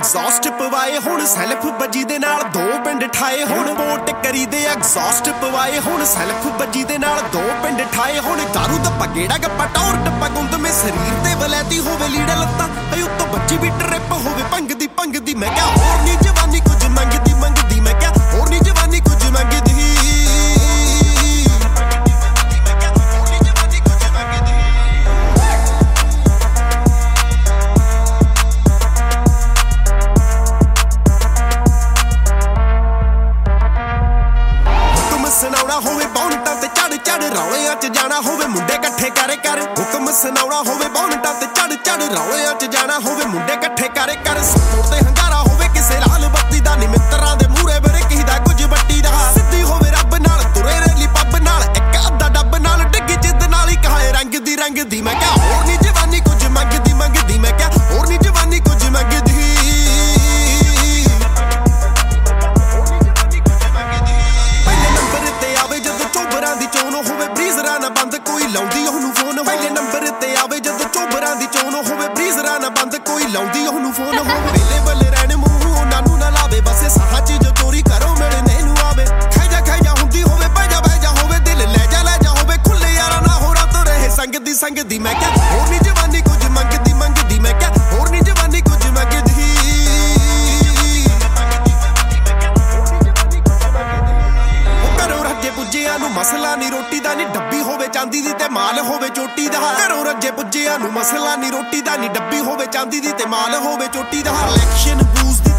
exhaust ਪਵਾਏ ਹੁਣ self ਬੱਜੀ ਦੇ ਨਾਲ 2 ਪਿੰਡ ਠਾਏ ਹੁਣ ਵੋਟ ਕਰੀ ਦੇ ਐਗਜ਼ੌਸਟ ਪਵਾਏ ਹੁਣ ਸੈਲਫ ਬੱਜੀ ਦੇ ਨਾਲ 2 ਪਿੰਡ ਠਾਏ ਹੁਣ ਦਾਰੂ ਦਾ ਪਗੇੜਾ ਗੱਪਾ ਟੌਰ ਟੱਪਾ ਗੁੰਦ ਮੇ ਸਰੀਰ ਤੇ ਵਲੈਤੀ ਹੋਵੇ ਲੀੜਾ ਲੱਤਾਂ ਅਈ ਉੱਤੋਂ ਬੱਜੀ ਵੀ ਟਰਿਪ ਹੋਵੇ ਭੰਗ ਦੀ ਮੈਂ ਕਿਹਾ ਹੋਰ ਨੀ ਜਵਾਨੀ ਕੁਝ ਮੰਗਦੀ ਮੈਂ ਕਿਹਾ ਹੋਰ ਨੀ ਜਵਾਨੀ ਕੁਝ ਮੰਗਦੀ ਸੁਣਾਉਣਾ ਹੋਵੇ ਬੌਂਟਾਂ ਤੇ ਚੜ ਰੌਲਿਆਂ 'ਚ ਜਾਣਾ ਹੋਵੇ ਮੁੰਡੇ ਇਕੱਠੇ ਕਰ ਹੁਕਮ ਸੁਣਾਉਣਾ ਹੋਵੇ ਬੌਂਟਾਂ ਤੇ ਚੜ ਰੌਲਿਆਂ 'ਚ ਜਾਣਾ ਹੋਵੇ ਮੁੰਡੇ ਇਕੱਠੇ ਕਰ ਸਪੋਰਟ ਤੇ ਹੰਗਾਰਾ ਹੋਵੇ ਕਿਸੇ ਲਾਲ ਬੱਤੀ ਦਾ ਨੀ ਮਿੱਤਰਾਂ ਦੇ ਮੂਹਰੇ ਬਰੇ ਕਿਹਦਾ ਕੁਝ ਬੱਟੀ ਦਾ ਸਿੱਧੀ ਹੋਵੇ ਰੱਬ ਨਾਲ ਤੁਰੇ ਰੈਲੀ ਪੱਬ ਨਾਲ ਇੱਕ ਅੱਧਾ ਡੱਬ ਨਾਲ ਡਿੱਗੀ ਜਿੱਦ ਨਾਲ ਹੀ ਕਹਾਏ ਰੰਗ ਦੀ ਮੈਂ ਕਿਹਾ ਹੋਰ ਨੀ ਜਵਾਨੀ ਕੁਝ ਮੰਗਦੀ ਮੈਂ ਕਿਹਾ ਹੋਰ ਨੀ ਜਵਾਨੀ ਕੁਝ ਮੰਗਦੀ ਲਾਉਂਦੀ ਉਹਨੂੰ ਫੋਨ ਪਹਿਲੇ ਨੰਬਰ ਤੇ ਆਵੇ ਜਦੋਂ ਚੋਬਰਾਂ ਦੀ ਚੋਣ ਹੋਵੇ ਬਰੀਜ਼ਰਾਂ ਨਾ ਬੰਦ ਕੋਈ ਲਾਉਂਦੀ ਉਹਨੂੰ ਫੋਨ ਹੋਵੇ ਵੇਲੇ ਬੱਲੇ ਰਹਿਣ ਮੂੰਹ ਉਹਨਾਂ ਨੂੰ ਨਾ ਲਾਵੇ ਬਸੇ ਸਾਹਾਂ 'ਚ ਜੋ ਚੋਰੀ ਕਰੋ ਮਿਲਣੇ ਨੂੰ ਆਵੇ ਖੈਜਾ ਹੁੰਦੀ ਹੋਵੇ ਬਹਿ ਜਾ ਹੋਵੇ ਦਿਲ ਲੈ ਜਾ ਹੋਵੇ ਖੁੱਲੇ ਯਾਰਾਂ ਨਾ ਹੋਰਾਂ ਤੋਂ ਰਹੇ ਸੰਗਦੀ ਮੈਂ ਕਿਹਾ ਹੋਰ ਨੀ ਜਵਾਨੀ ਕੁਝ ਮੰਗਦੀ ਮੈਂ ਕਿਹਾ ਹੋਰ ਨੀ ਜਵਾਨੀ ਕੁਝ ਮੰਗਦੀ ਪੁੱਜਿਆਂ ਨੂੰ ਮਸਲਾ ਨੀ ਰੋਟੀ ਦਾ ਨੀ ਡੱਬੀ ਹੋਵੇ ਚਾਂਦੀ ਦੀ ਤੇ ਮਾਲ ਹੋਵੇ ਚੋਟੀ ਦਾ ਘਰੋਂ ਰੱਜੇ ਪੁੱਜਿਆਂ ਨੂੰ ਮਸਲਾ ਨੀ ਰੋਟੀ ਦਾ ਨੀ ਡੱਬੀ ਹੋਵੇ ਚਾਂਦੀ ਦੀ ਤੇ ਮਾਲ ਹੋਵੇ ਚੋਟੀ ਦਾ ਇਲੈਕਸ਼ਨ ਬੂਸ